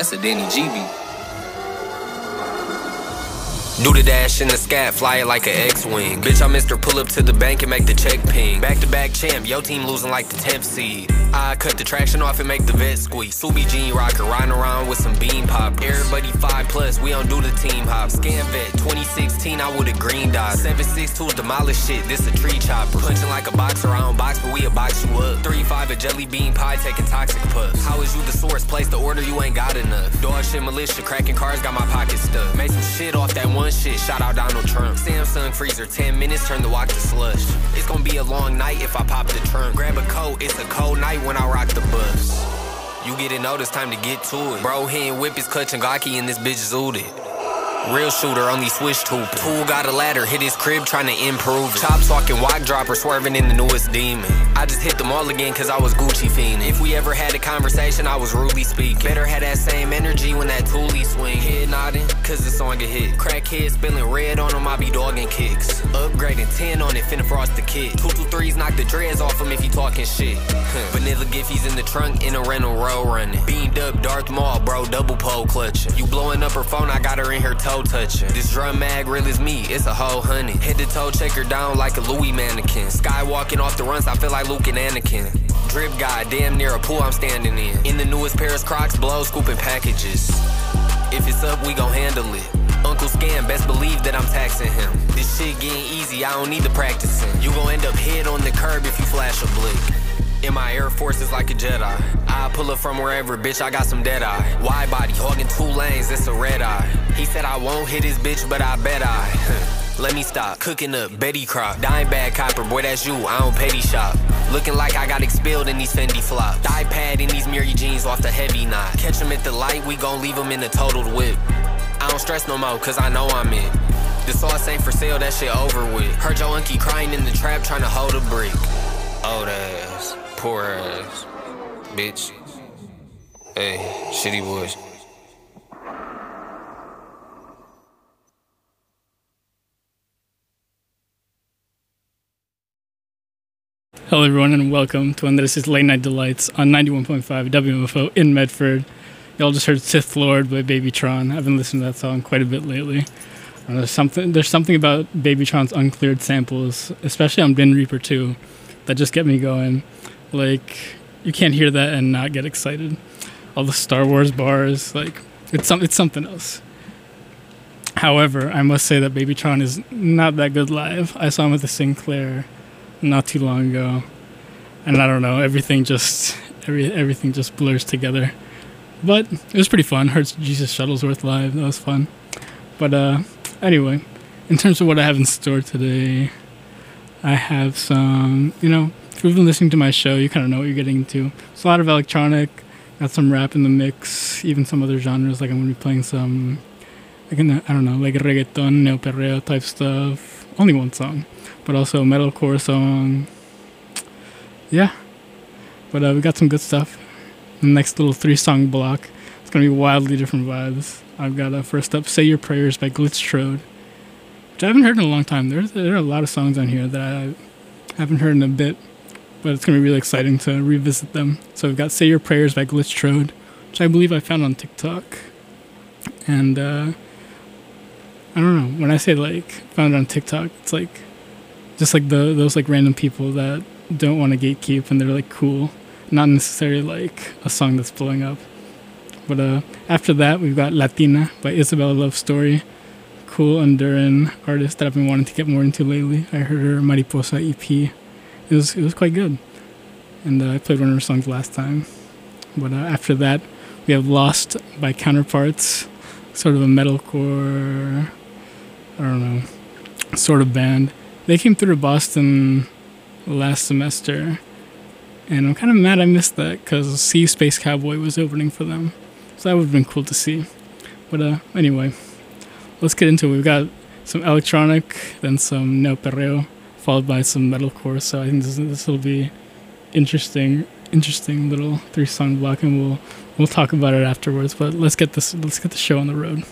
That's a Danny G beat. Do the dash in the scat, fly it like an X-Wing. Bitch, I Mr. Pull up to the bank and make the check ping. Back-to-back champ, yo team losing like the 10th seed. I cut the traction off and make the vet squeak. Subi Jean rocker, riding around with some bean poppers. Everybody 5+, we don't do the team hop. Scan vet, 2016, I with a green dot. 7.62 demolish shit, this a tree chopper. Punching like a boxer, I don't box, but we'll box you up. 3-5 a jelly bean pie, taking toxic puffs. How is you the source? Place the order, you ain't got enough. Dog shit militia, cracking cars, got my pockets stuffed. Made some shit off that one shit, shout out Donald Trump. Samsung freezer, 10 minutes, turn the wok to slush. It's gonna be a long night if I pop the trunk. Grab a coat, it's a cold night when I rock the bus. You get it notice, time to get to it. Bro, he ain't whip his clutch and Glocky and this bitch zooted. Real shooter, only switch to Tool got a ladder, hit his crib trying to improve it. Chop talking, wok dropper, swerving in the newest demon. I just hit them all again cause I was Gucci fiending. If we ever had a conversation, I was rudely speaking. Better have that same energy when that Thule swing. Head nodding, cause the song a hit. Crackhead spilling red on him, I be dogging kicks. Upgrading 10 on it, finna frost the kid. 223s knock the dreads off him if he talking shit. Vanilla Giffies in the trunk, in a rental row running. Beamed up Darth Maul, bro, double pole clutching. You blowing up her phone, I got her in her toe touching. This drum mag real as me, it's a whole honey. Head to toe, check her down like a Louis mannequin. Skywalking off the runs, I feel like Luke and Anakin. Drip guy, damn near a pool I'm standing in. In the newest Paris Crocs, blow, scooping packages. If it's up, we gon' handle it. Uncle Scam, best believe that I'm taxing him. This shit getting easy, I don't need the practicing. You gon' end up head on the curb if you flash a blick. In my Air Force is like a Jedi. I pull up from wherever, bitch, I got some dead eye. Wide body, hogging 2 lanes, it's a red eye. He said I won't hit his bitch, but I bet I. Let me stop, cooking up, Betty Crop. Dime bag copper, boy, that's you, I don't petty shop. Looking like I got expelled in these Fendi flops. Thigh pad in these Miri jeans off the heavy knot. Catch him at the light, we gon' leave him in the totaled whip. I don't stress no more, cause I know I'm it. The sauce ain't for sale, that shit over with. Heard your unkie crying in the trap, trying to hold a brick. Old ass. Poor ass, bitch. Hey, shitty boys. Hello everyone and welcome to Andres' Late Night Delights on 91.5 WMFO in Medford. Y'all just heard Sith Lord by Babytron. I've been listening to that song quite a bit lately. There's something about Babytron's uncleared samples, especially on Bin Reaper 2, that just get me going. Like, you can't hear that and not get excited. All the Star Wars bars, like, it's something else. However, I must say that Babytron is not that good live. I saw him at the Sinclair not too long ago, and I don't know, everything just blurs together. But it was pretty fun. Heard Jesus Shuttlesworth live. That was fun. But anyway, in terms of what I have in store today, I have some, if you've been listening to my show, you kind of know what you're getting into. It's a lot of electronic, got some rap in the mix, even some other genres. Like I'm going to be playing some, like reggaeton, neo-perreo type stuff. Only one song, but also metalcore song. Yeah, but we got some good stuff. The next little 3-song block, it's going to be wildly different vibes. I've got first up, Say Your Prayers by Glitchtrode, which I haven't heard in a long time. There are a lot of songs on here that I haven't heard in a bit, but it's going to be really exciting to revisit them. So we've got Say Your Prayers by Glitchtrode, which I believe I found on TikTok. And I don't know, when I say like found it on TikTok, it's like just like those like random people that don't want to gatekeep and they're like cool, not necessarily like a song that's blowing up. But after that, we've got Latina by Isabella Love Story, cool Honduran artist that I've been wanting to get more into lately. I heard her Mariposa EP. It was quite good, and I played one of her songs last time. But after that, we have Lost by Counterparts, sort of a metalcore, I don't know, sort of band. They came through to Boston last semester, and I'm kind of mad I missed that because See Space Cowboy was opening for them. So that would have been cool to see. But anyway, let's get into it. We've got some electronic, then some neo-perreo, followed by some metalcore. So I think this will be interesting little 3-song block, and we'll talk about it afterwards. But let's get the show on the road.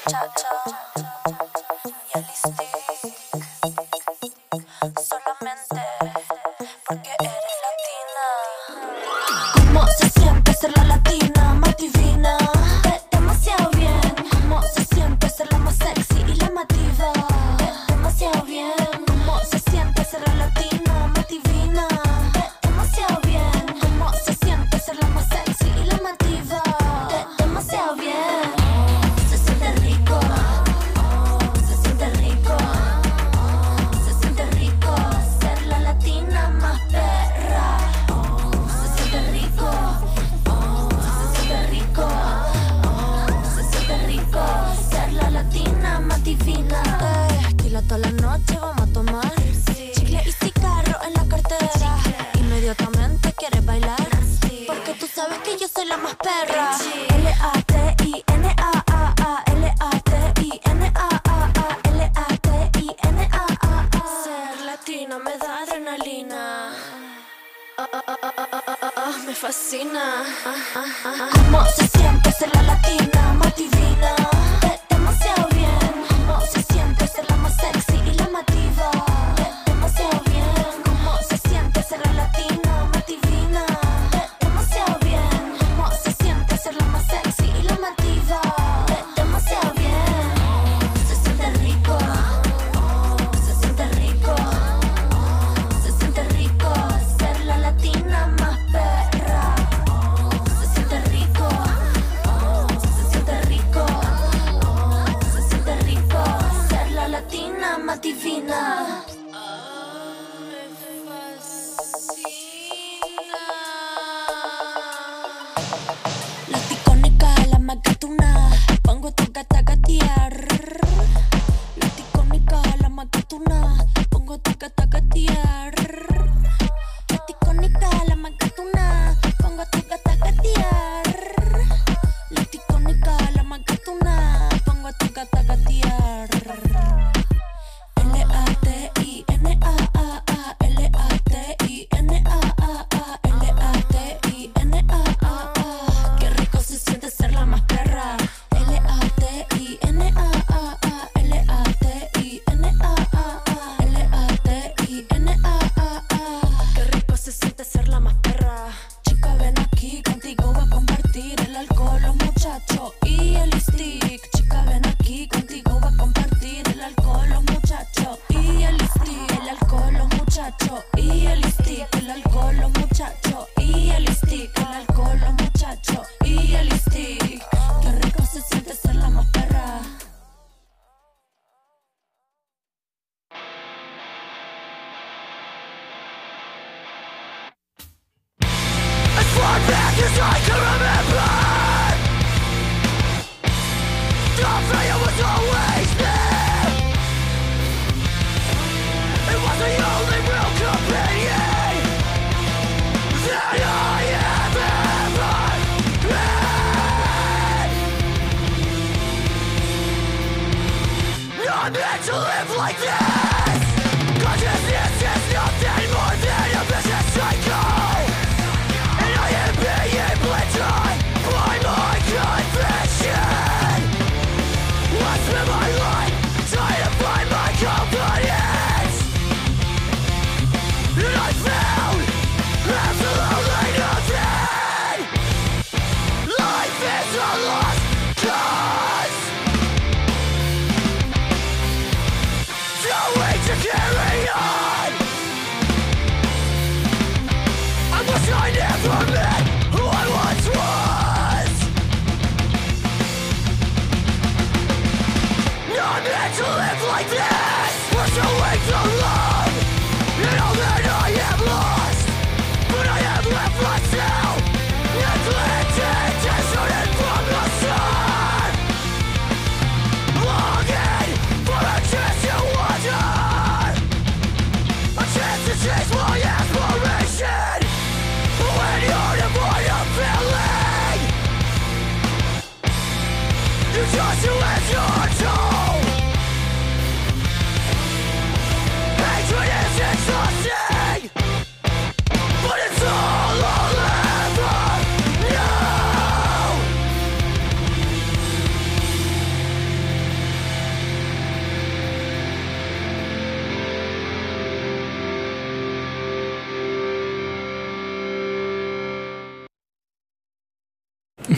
muchacha y el stick. Solamente porque eres latina. ¿Cómo se siente ser la latina más divina? Demasiado bien. ¿Cómo se siente ser la más sexy y la más diva? Demasiado bien. ¿Cómo se siente ser la latina más divina? Demasiado bien. ¿Cómo se siente ser la más sexy y la más diva? Demasiado bien. Se siente rico. Se siente rico. Se siente rico ser la latina más perra. Se siente rico. Se siente rico. Se siente rico ser la latina más divina. Tequila toda la noche vamos a tomar. Chicle y cigarro en la cartera. Inmediatamente quieres bailar. Porque tú sabes que yo soy la más perra. Latina, Latina, ser latina me da adrenalina. Me fascina. ¿Cómo se siente ser la latina más divina? Demasiado bien. ¿Cómo se siente ser la más sexy y la más diva? Demasiado bien. ¿Cómo se siente ser la latina más divina? Demasiado bien. ¿Cómo se siente ser la más sexy y la más diva? Demasiado bien. Se siente rico. Se siente rico. Se siente rico ser la latina más perra. Se siente rico. Se siente rico. Se siente rico ser la latina más divina. La ticónica, la más gatuna. Pongo tu gata a gatear. La ticónica, la más gatuna. Pongo tu gata a gatear. La ticónica, la más gatuna. Pongo tu gata a gatear. La ticónica, la más gatuna. Pongo tu gata a gatear. Latina, Latina, qué rico se siente ser la más perra. Latina, qué rico se siente ser la más perra. Chica, ven aquí, contigo voy a compartir el alcohol, los muchachos y el stick. Chica, ven aquí, contigo voy a compartir el alcohol, los muchachos y el stick. El alcohol, los muchachos y el stick. El alcohol, los muchachos y el stick. El alcohol, los muchachos y el stick. Qué rico se siente ser la más perra. As far back as I can remember, the failure was always there. It was the only real companion that I have ever had. Not meant to live like this. Consciousness is nothing more than a vicious cycle. And I am being blitzed by my confession. I spent my life trying to find my confidence, and I found absolutely nothing. Life is a lost cause. So wait to carry on. I wish I never met who I once was. Not meant to live like this. Pursuing the love and all that I have lost. But I have left myself neglected, deserted from the sun. Longing for a chance to wander, a chance to chase my aspiration. When you're devoid of feeling, you just let your soul.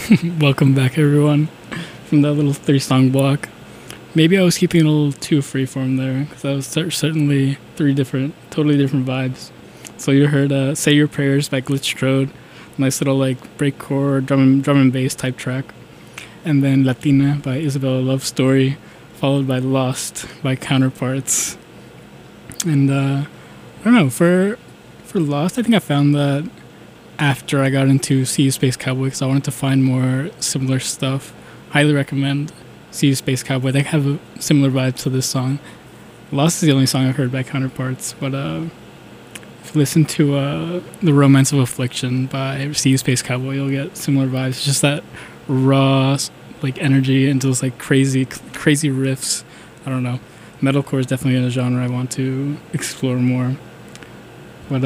Welcome back, everyone, from that little 3-song block. Maybe I was keeping it a little too freeform there, because that was certainly 3 totally different vibes. So you heard Say Your Prayers by Glitch Strode, nice little like breakcore drum and bass type track. And then Latina by Isabella Love Story, followed by Lost by Counterparts. And I don't know, for Lost, I think I found that after I got into See You Space Cowboy, because I wanted to find more similar stuff. Highly recommend See You Space Cowboy. They have a similar vibe to this song. Lost is the only song I've heard by Counterparts, but if you listen to The Romance of Affliction by See You Space Cowboy, you'll get similar vibes. It's just that raw like energy and those like crazy riffs. I don't know. Metalcore is definitely a genre I want to explore more. But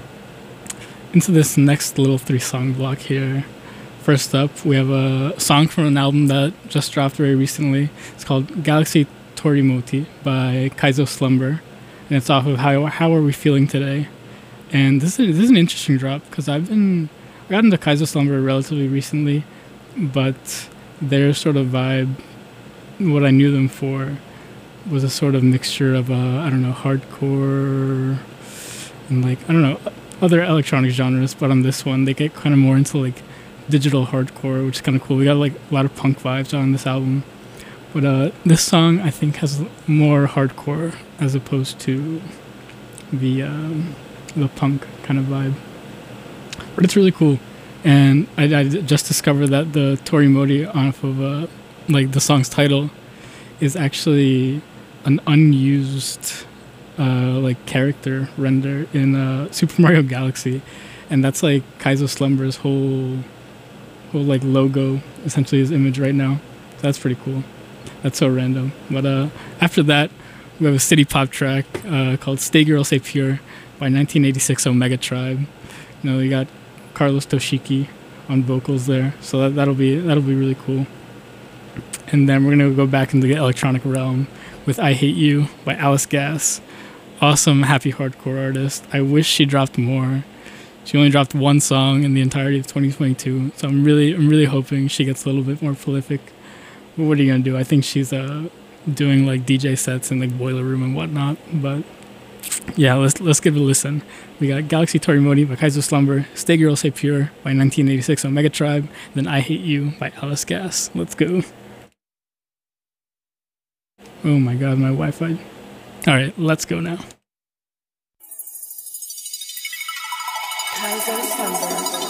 into this next little 3-song block here. First up, we have a song from an album that just dropped very recently. It's called Galaxy Torimoti by Kaizo Slumber, and it's off of How Are We Feeling Today. And this is an interesting drop, because I got into Kaizo Slumber relatively recently, but their sort of vibe, what I knew them for, was a sort of mixture of hardcore and like other electronic genres. But on this one, they get kind of more into like digital hardcore, which is kind of cool. We got like a lot of punk vibes on this album, but this song I think has more hardcore as opposed to the punk kind of vibe. But it's really cool, and I just discovered that the Torimoti off of like the song's title is actually an unused like character render in Super Mario Galaxy, and that's like Kaizo Slumber's whole like logo, essentially his image right now. So that's pretty cool. That's so random. But after that, we have a city pop track called Stay Girl Stay Pure by 1986 Omega Tribe. You got Carlos Toshiki on vocals there, so that'll be really cool. And then we're gonna go back into the electronic realm with I Hate You by Alice Gas. Awesome, happy hardcore artist. I wish she dropped more. She only dropped 1 song in the entirety of 2022, so I'm really hoping she gets a little bit more prolific. But what are you gonna do? I think she's doing like DJ sets in like Boiler Room and whatnot. But yeah, let's give it a listen. We got Galaxy Torimoti by Kaizo Slumber, Stay Girl Stay Pure by 1986 Omega Tribe, then I Hate You by Alice Gas. Let's go. Oh my god, my Wi-Fi. Alright, let's go now. Kaizo Slumber.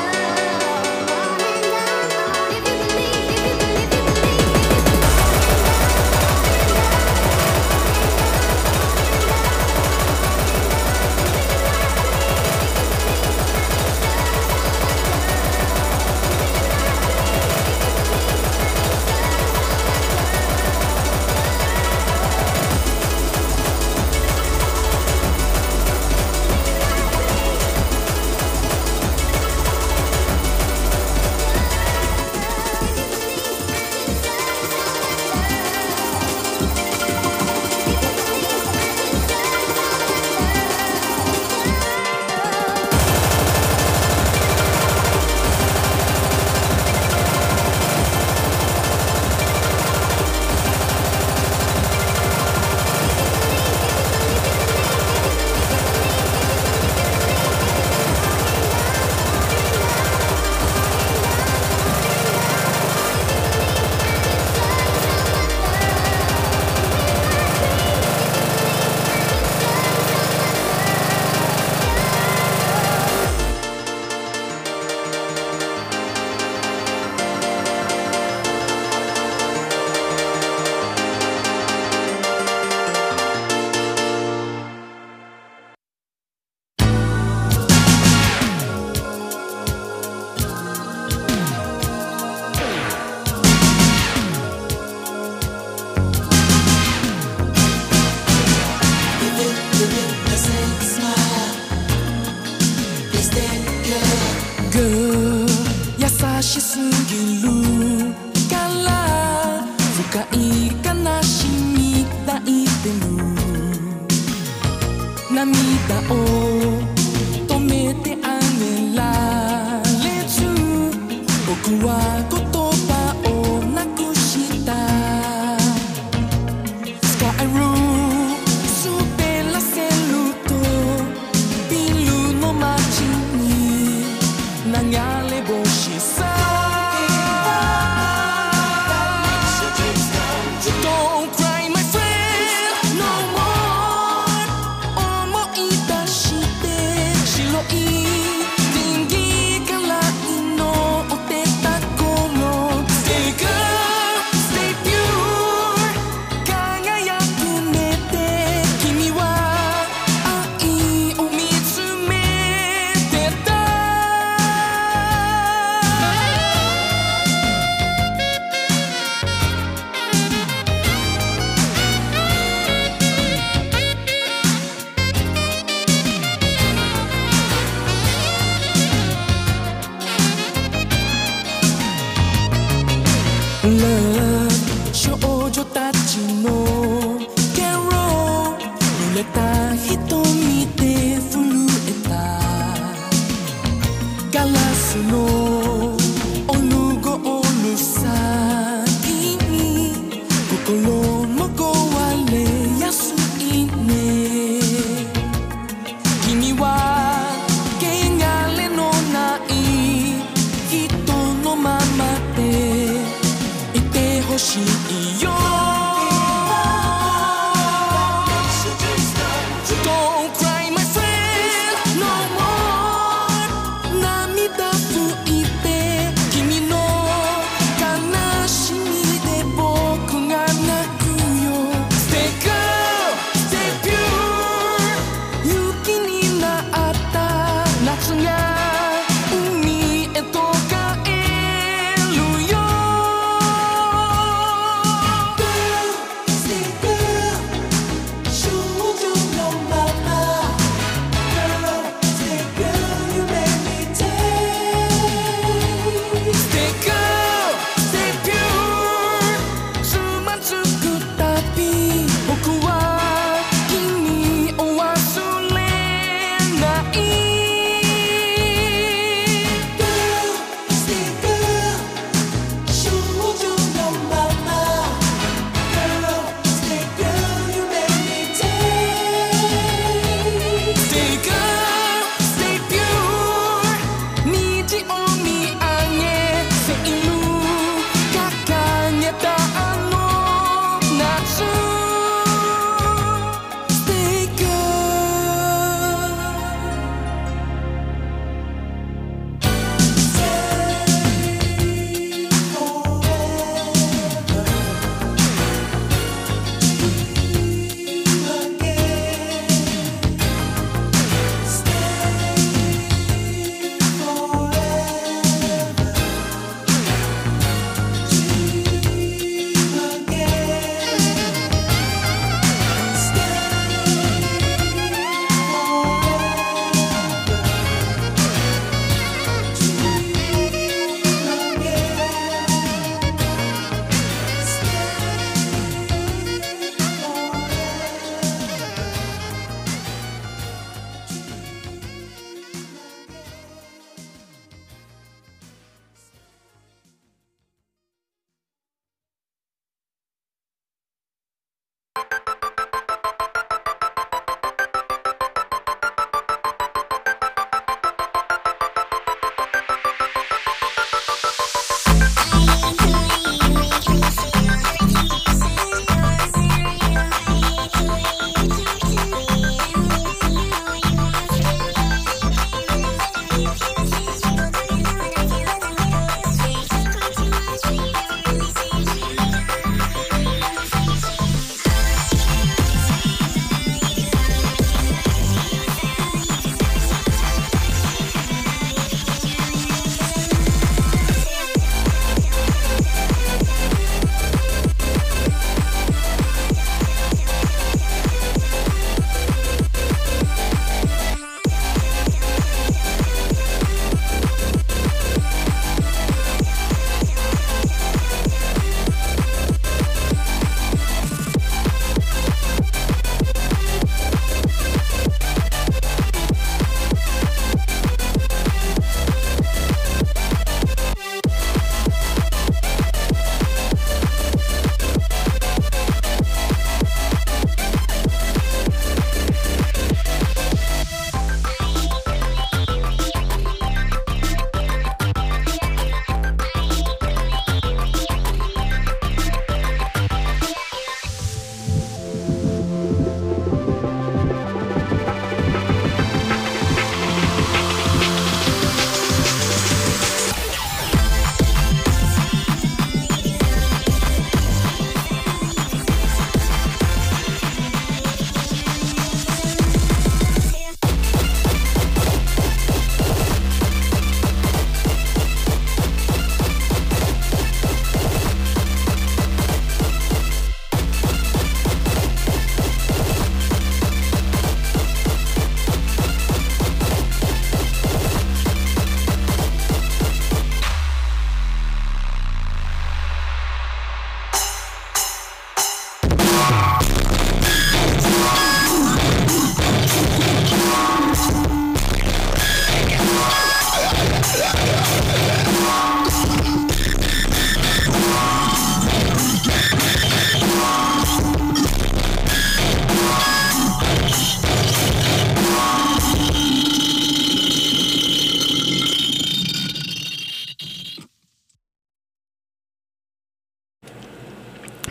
If you believe しすぎるから深い悲しみ抱いてる涙を止めてあげられず僕は言葉をなくしたスカイル滑らせるとビルの街に流れ星さDon't cry my friend no more 思い出して白い人気から祈ってた頃 Stay good, stay pure 輝く目で君は愛を見つめてた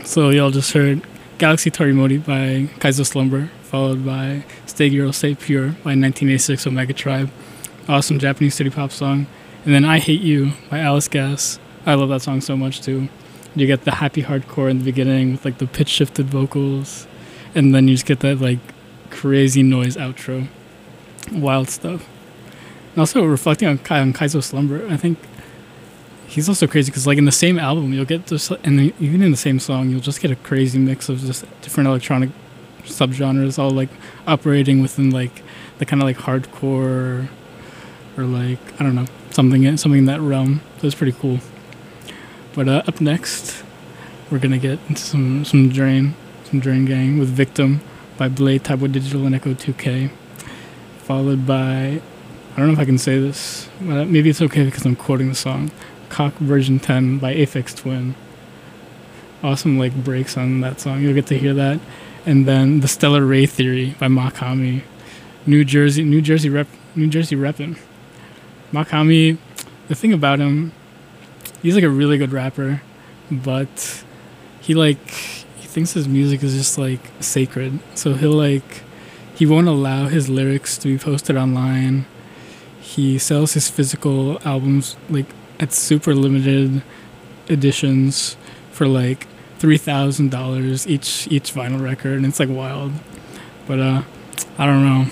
So y'all just heard Galaxy Torimori by Kaizo Slumber, followed by Stay Girl, Stay Pure by 1986 Omega Tribe. Awesome Japanese city pop song. And then I Hate You by Alice Gas. I love that song so much too. You get the happy hardcore in the beginning with like the pitch shifted vocals. And then you just get that like crazy noise outro. Wild stuff. And also reflecting on Kaizo Slumber, I think he's also crazy because like in the same album you'll get just, and even in the same song you'll just get a crazy mix of just different electronic subgenres all like operating within like the kind of like hardcore or like I don't know something in that realm. So it's pretty cool. But up next we're gonna get into some Drain Gang with Victim by Blade, Taibo Digital, and Echo 2K, followed by, I don't know if I can say this, but maybe it's okay because I'm quoting the song, Cock Version 10 by Aphex Twin. Awesome like breaks on that song, you'll get to hear that. And then The Stellar Ray Theory by Makami. New Jersey reppin'. Makami, the thing about him, he's like a really good rapper, but he thinks his music is just like sacred. So he won't allow his lyrics to be posted online. He sells his physical albums like at super limited editions for like $3,000 each vinyl record, and it's like wild. But I don't know.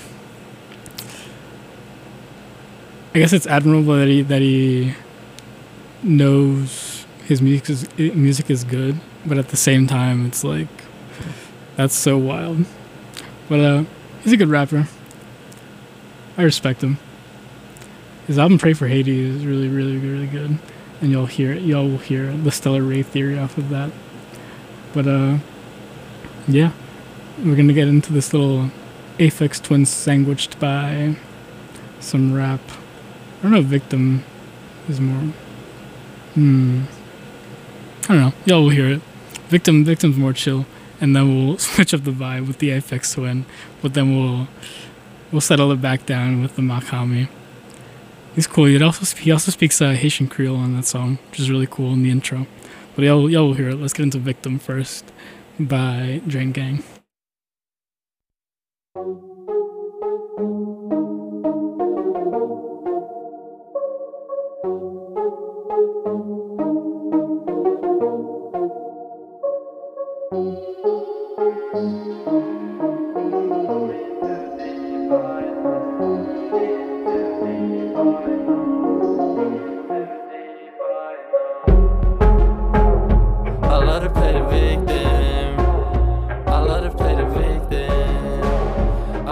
I guess it's admirable that he knows his music is good, but at the same time it's like that's so wild. But he's a good rapper. I respect him. His album Pray for Haiti is really, really, really good. And y'all will hear The Stellar Ray Theory off of that. But yeah. We're gonna get into this little Aphex Twin sandwiched by some rap. I don't know if Victim is more I don't know. Y'all will hear it. Victim's more chill. And then we'll switch up the vibe with the Aphex Twin. But then we'll settle it back down with the Makami. He's cool. He also speaks Haitian Creole on that song, which is really cool in the intro. But y'all will hear it. Let's get into Victim first by Drain Gang.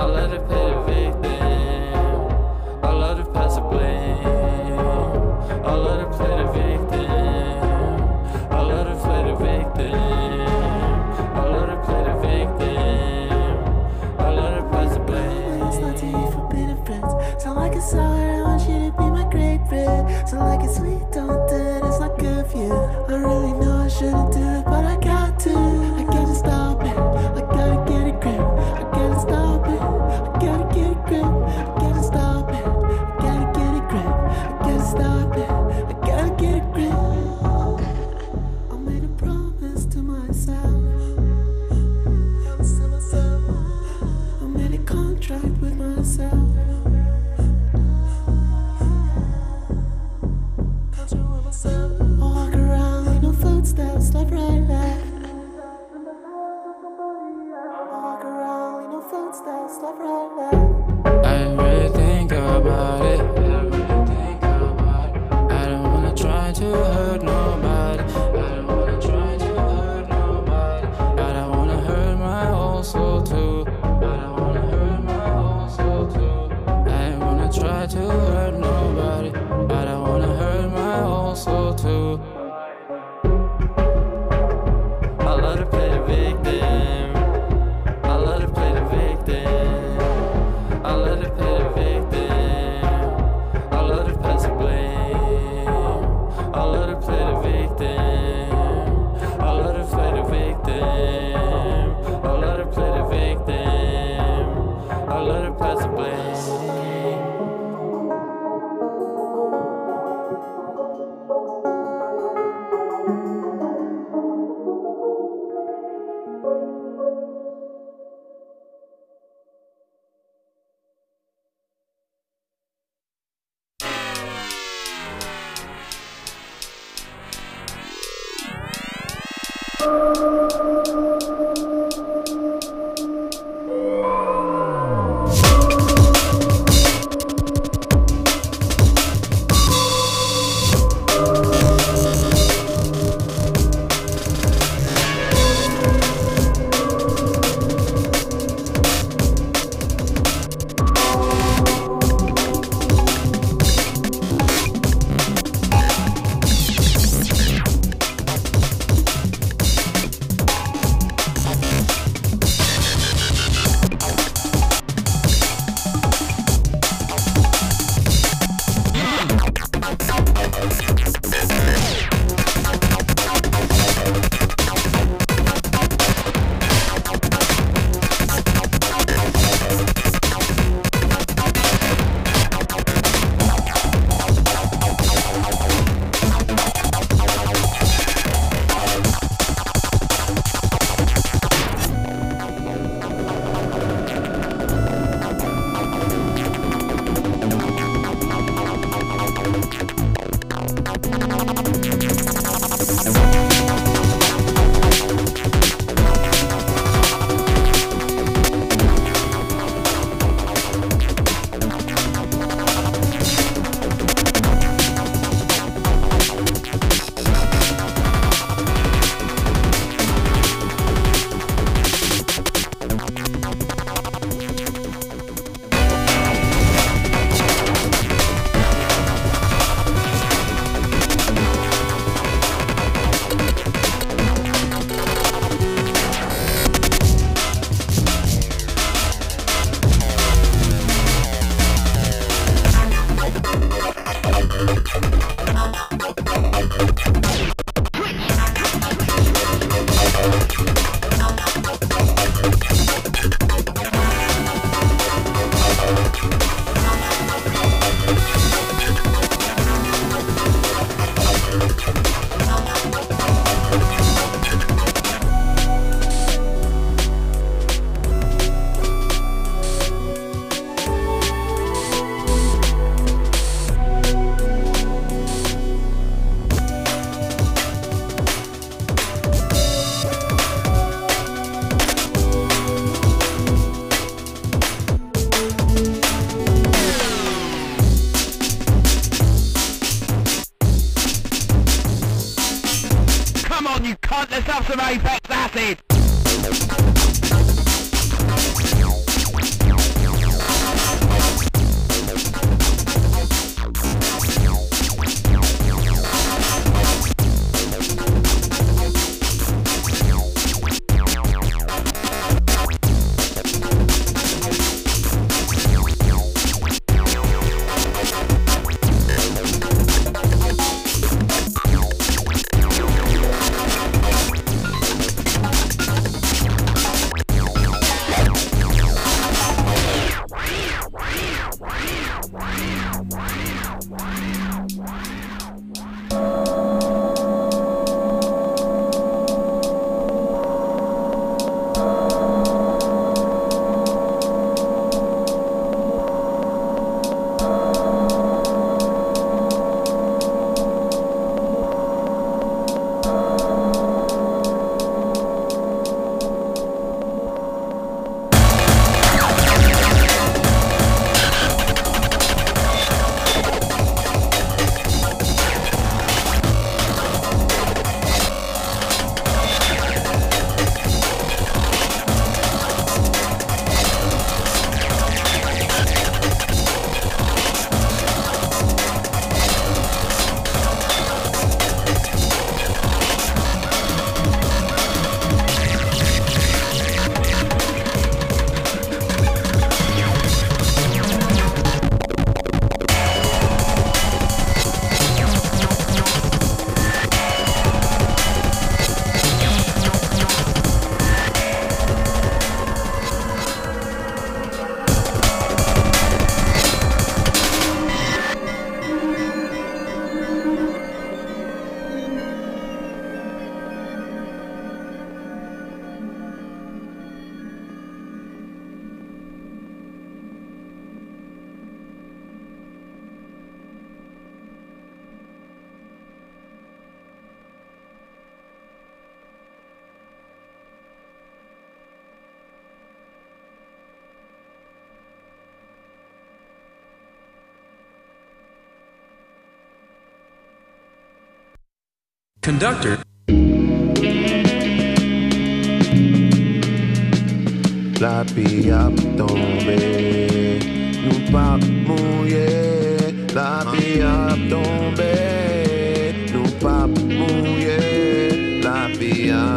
I cunt, let's have some Apex acid. Conductor. La pia tombée, nous pas mouiller. La pia tombée, nous pas mouiller. La pia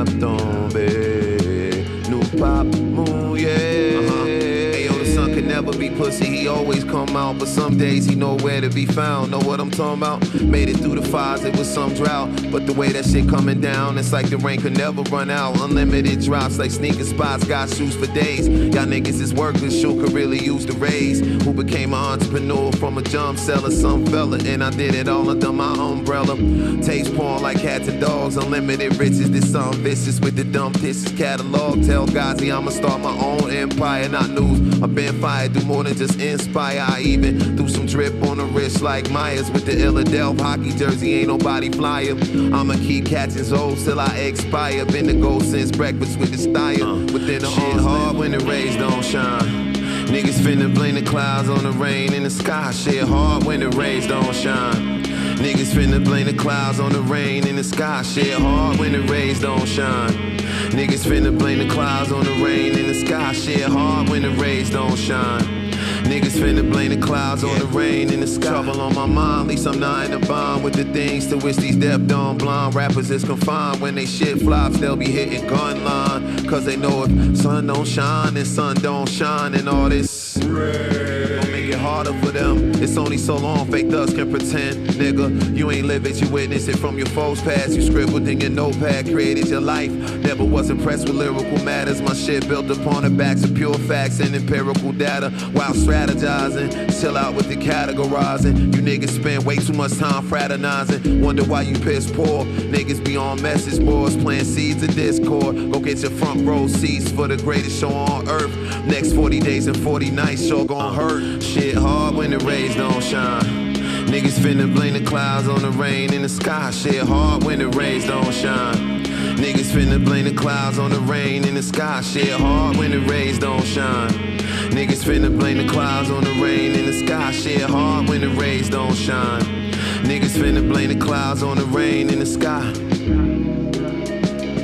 tombée, nous pas mouiller. Ayo, the sun can never be pussy, he always come out. But some days he nowhere to be found. Know what I'm talking about? Made it through the fires, it was some drought. But the way that shit coming down, it's like the rain could never run out. Unlimited drops like sneaker spots, got shoes for days. Y'all niggas is workers, shoe could really use the raise. Who became an entrepreneur from a jump seller, some fella. And I did it all under my umbrella. Taste porn like cats and dogs, unlimited riches. This song vicious with the dumb dishes catalog. Tell Gazi I'ma start my own empire, not news. I've been fired, do more than just inspire. I even threw some drip on the wrist like Myers with the Illadelph hockey jersey, ain't nobody flyer. I'ma keep catching Zoes till I expire. Been the gold since breakfast with the style. Within the shit hard when the rays don't shine. Niggas finna blame the clouds on the rain in the sky. Shit hard when the rays don't shine. Niggas finna blame the clouds on the rain in the sky. Shit hard when the rays don't shine. Niggas finna blame the clouds on the rain in the sky. Shit hard when the rays don't shine. Niggas finna blame the clouds on the rain in the sky. Trouble on my mind, at least I'm not in a bond with the things to which these deaf, dumb, blind rappers is confined. When they shit flops, they'll be hitting gun line. Cause they know if sun don't shine, then sun don't shine. And all this gon' make it harder for them. It's only so long fake thugs can pretend. Nigga, you ain't live it, you witness it from your foes past. You scribbled in your notepad, created your life. Never was impressed with lyrical matters. My shit built upon the backs of pure facts and empirical data. While strategizing, chill out with the categorizing. You niggas spend way too much time fraternizing. Wonder why you piss poor. Niggas be on message boards, playing seeds of discord. Go get your front row seats for the greatest show on earth. Next 40 days and 40 nights, sure gon' hurt. Shit hard when the rays don't shine. Niggas finna blame the clouds on the rain in the sky. Shit hard when the rays don't shine. Niggas finna blame the clouds on the rain in the sky. Shit hard when the rays don't shine. Niggas finna blame the clouds on the rain in the sky. Shit hard when the rays don't shine. Niggas finna blame the clouds on the rain in the sky.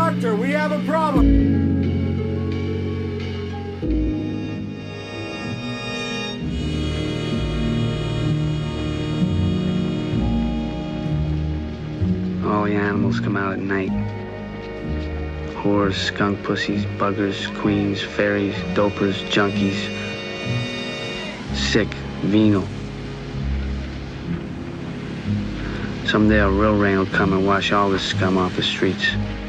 Doctor, we have a problem. All the animals come out at night. Whores, skunk pussies, buggers, queens, fairies, dopers, junkies. Sick, venal. Someday a real rain will come and wash all this scum off the streets.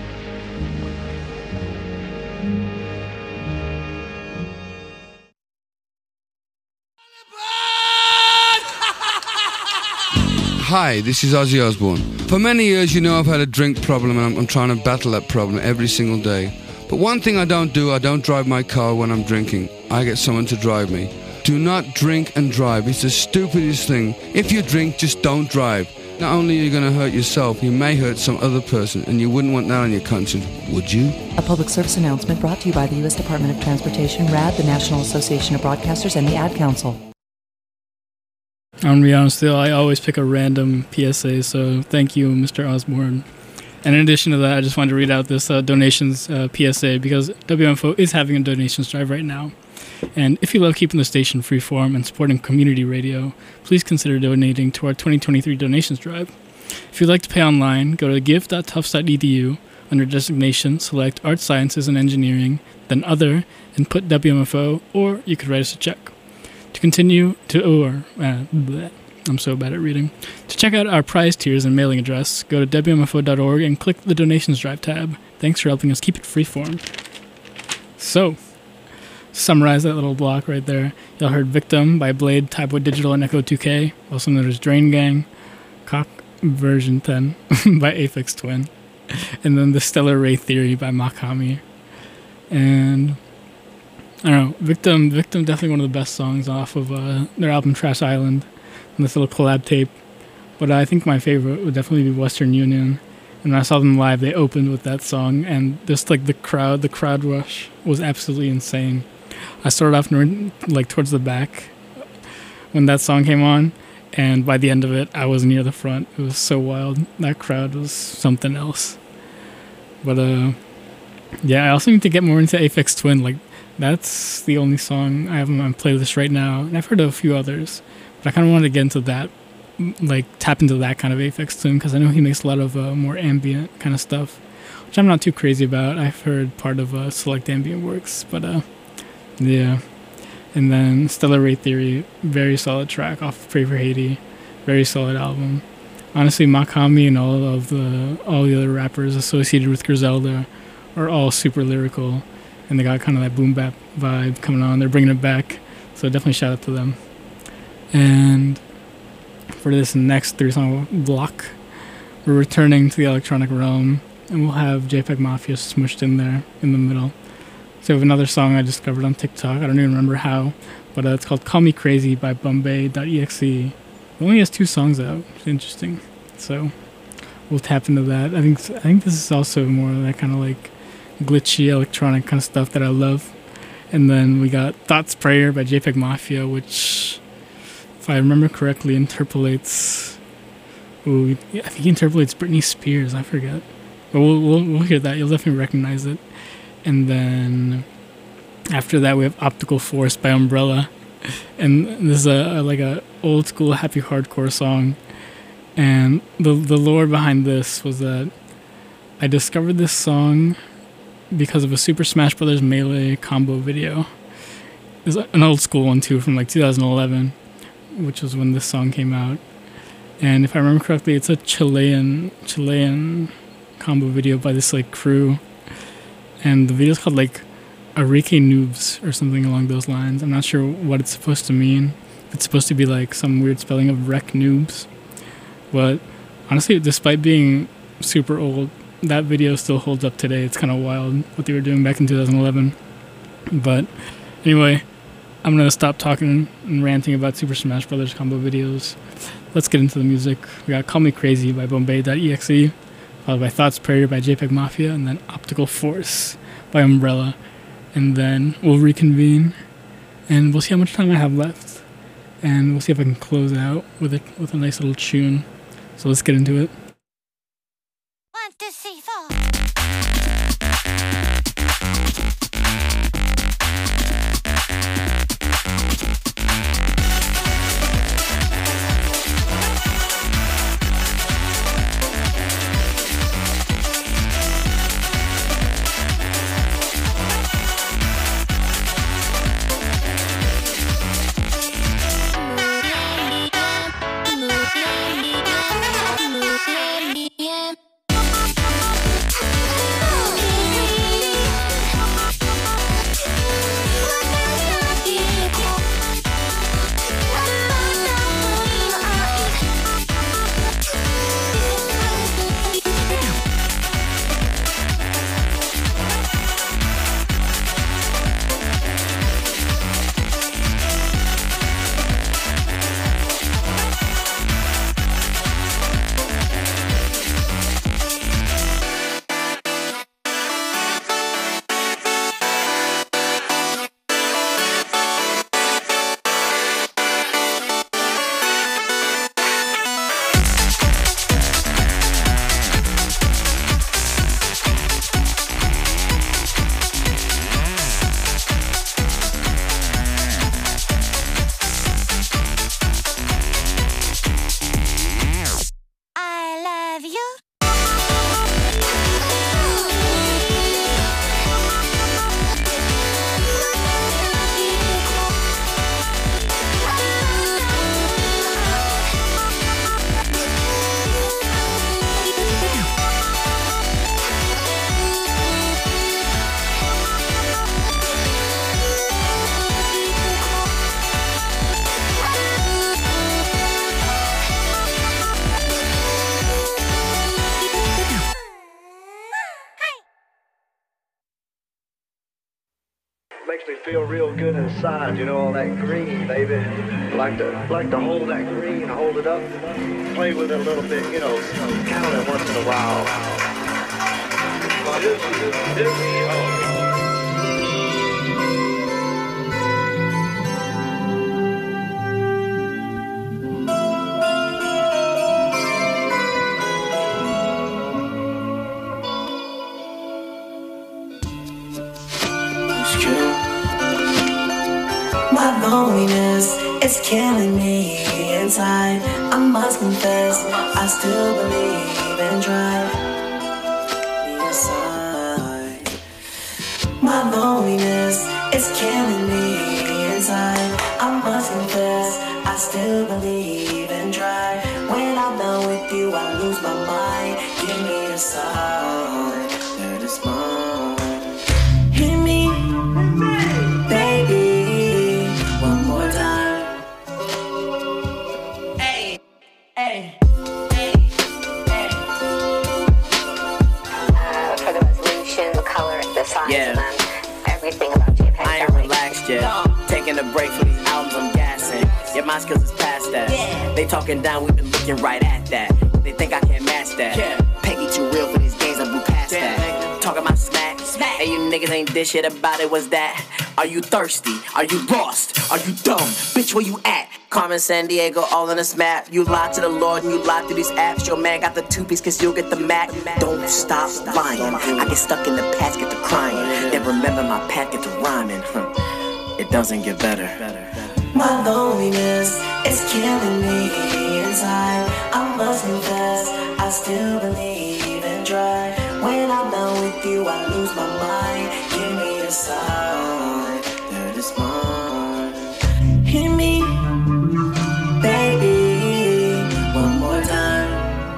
Hi, this is Ozzy Osbourne. For many years, you know I've had a drink problem and I'm trying to battle that problem every single day. But one thing I don't do, I don't drive my car when I'm drinking. I get someone to drive me. Do not drink and drive. It's the stupidest thing. If you drink, just don't drive. Not only are you going to hurt yourself, you may hurt some other person, and you wouldn't want that on your conscience, would you? A public service announcement brought to you by the U.S. Department of Transportation, RAD, the National Association of Broadcasters, and the Ad Council. I'm going to be honest, though, I always pick a random PSA, so thank you, Mr. Osborne. And in addition to that, I just wanted to read out this donations PSA, because WMFO is having a donations drive right now. And if you love keeping the station freeform and supporting community radio, please consider donating to our 2023 donations drive. If you'd like to pay online, go to give.tufts.edu, under designation, select Art Sciences and Engineering, then Other, and put WMFO, or you could write us a check. To continue to, I'm so bad at reading. To check out our prize tiers and mailing address, go to WMFO.org and click the Donations Drive tab. Thanks for helping us keep it freeform. So, to summarize that little block right there, y'all heard Victim by Blade, Typeway Digital, and Echo 2K, also known as Drain Gang, Cock Version 10 by Aphex Twin, and then The Stellar Ray Theory by Makami. And I don't know, Victim definitely one of the best songs off of their album Trash Island, and this little collab tape. But I think my favorite would definitely be Western Union. And when I saw them live, they opened with that song, and just like the crowd rush was absolutely insane. I started off like towards the back when that song came on, and by the end of it, I was near the front. It was so wild. That crowd was something else. But yeah, I also need to get more into Aphex Twin. Like, that's the only song I have on my playlist right now, and I've heard of a few others, but I kind of wanted to get into that, like tap into that kind of Aphex Twin, because I know he makes a lot of more ambient kind of stuff, which I'm not too crazy about. I've heard part of Select Ambient Works, but yeah. And then Stellar Ray Theory, very solid track off of Pray for Haiti, very solid album. Honestly, Makami and all the other rappers associated with Griselda are all super lyrical, and they got kind of that boom bap vibe coming on. They're bringing it back, so definitely shout out to them. And for this next 3-song block, we're returning to the electronic realm, and we'll have JPEG Mafia smushed in there in the middle. So we have another song I discovered on TikTok. I don't even remember how, but it's called Call Me Crazy by Bombay.exe. It only has 2 songs out. It's interesting. So we'll tap into that. I think this is also more of that kind of like glitchy electronic kind of stuff that I love. And then we got Thoughts Prayer by JPEG Mafia, which, if I remember correctly, interpolates. I think he interpolates Britney Spears. I forget, but we'll hear that. You'll definitely recognize it. And then after that, we have Optical Force by Umbrella, and this is a old school happy hardcore song. And the lore behind this was that I discovered this song because of a Super Smash Bros. Melee combo video. It's an old school one too, from like 2011, which was when this song came out. And if I remember correctly, it's a Chilean combo video by this like crew, and the video's called like Arike Noobs or something along those lines. I'm not sure what it's supposed to mean. It's supposed to be like some weird spelling of Rec Noobs, but honestly, despite being super old, that video still holds up today. It's kind of wild what they were doing back in 2011. But anyway, I'm going to stop talking and ranting about Super Smash Bros. Combo videos. Let's get into the music. We got Call Me Crazy by Bombay.exe, followed by Thoughts Prayer by JPEG Mafia, and then Optical Force by Umbrella. And then we'll reconvene, and we'll see how much time I have left. And we'll see if I can close out with a nice little tune. So let's get into it. 1, 2, 3, 4. makes me feel real good inside, you know, all that green, baby. Like to hold that green, hold it up, play with it a little bit, you know, count it once in a while. My loneliness is killing me inside. I must confess, I still believe and drive me aside. My loneliness is killing me inside. I must confess, I still believe and drive. When I'm done with you, I lose my mind. Give me a sign that it's mine. Hit me, baby. One more time. Hey, hey, hey, hey. For the resolution, the color, the size, Yeah. and everything about JPEG. I ain't relaxed yet. Taking a break for these albums, I'm gassing. Yeah, my skills is past that. They talking down, we been looking right at that. They think I can't match that. Peggy too real for these games, I blew past that. Talking about smack. Hey, you niggas ain't this shit about it, what's that? Are you thirsty? Are you lost? Are you dumb? Bitch, where you at? Carmen Sandiego, all on this map. You lie to the Lord and you lie through these apps. Your man got the two-piece cause you'll get the Mac. Don't stop lying. I get stuck in the past, get to crying. Then remember my path, get to rhyming. It doesn't get better. My loneliness is killing me inside. I must confess, I still believe and try. When I'm done with you, I lose my mind. Give me a sign that it's mine. Hit me, baby, one more time.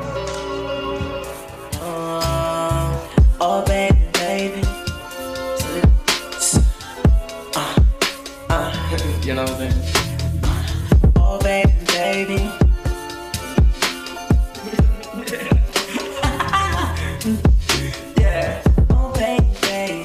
Oh, baby, baby. You know what I'm saying? Oh, baby, baby. Yeah. Oh, baby, baby.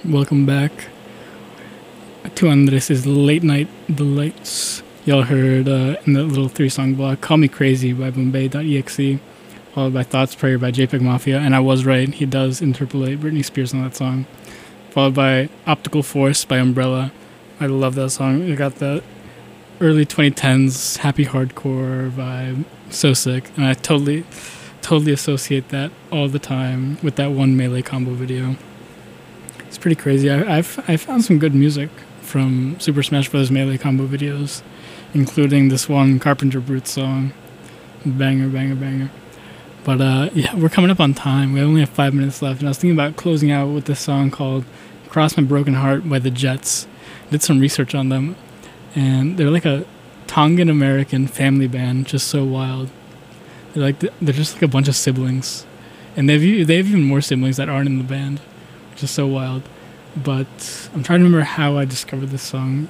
Welcome back to Andres' Late Night Delights. Y'all heard in the little 3-song block, Call Me Crazy by Bombay.exe, followed by Thoughts Prayer by JPEG Mafia, and I was right, he does interpolate Britney Spears on that song. Followed by Optical Force by Umbrella. I love that song. It got the early 2010s happy hardcore vibe. So sick. And I totally associate that all the time with that one Melee combo video. It's pretty crazy. I found some good music from Super Smash Bros. Melee combo videos, including this one Carpenter Brute song. Banger, banger, banger. But yeah, we're coming up on time. We only have 5 minutes left, and I was thinking about closing out with this song called Cross My Broken Heart by the Jets. Did some research on them, and they're like a Tongan American family band, just so wild. They're just like a bunch of siblings, and they have even more siblings that aren't in the band, which is so wild. But I'm trying to remember how I discovered this song.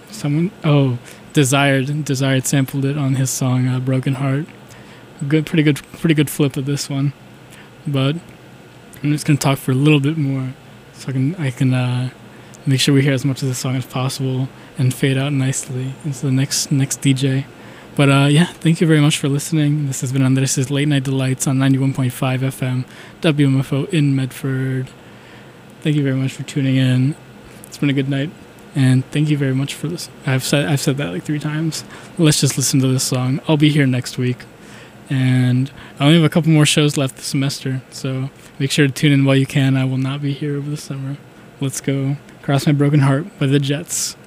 Desired sampled it on his song Broken Heart. Pretty good flip of this one. But I'm just gonna talk for a little bit more, so I can make sure we hear as much of the song as possible and fade out nicely into the next DJ. But yeah, thank you very much for listening. This has been Andres' Late Night Delights on 91.5 FM, WMFO in Medford. Thank you very much for tuning in. It's been a good night, and thank you very much for this. I've said that like 3 times. Let's just listen to this song. I'll be here next week, and I only have a couple more shows left this semester, so make sure to tune in while you can. I will not be here over the summer. Let's go. Cross My Broken Heart by the Jets.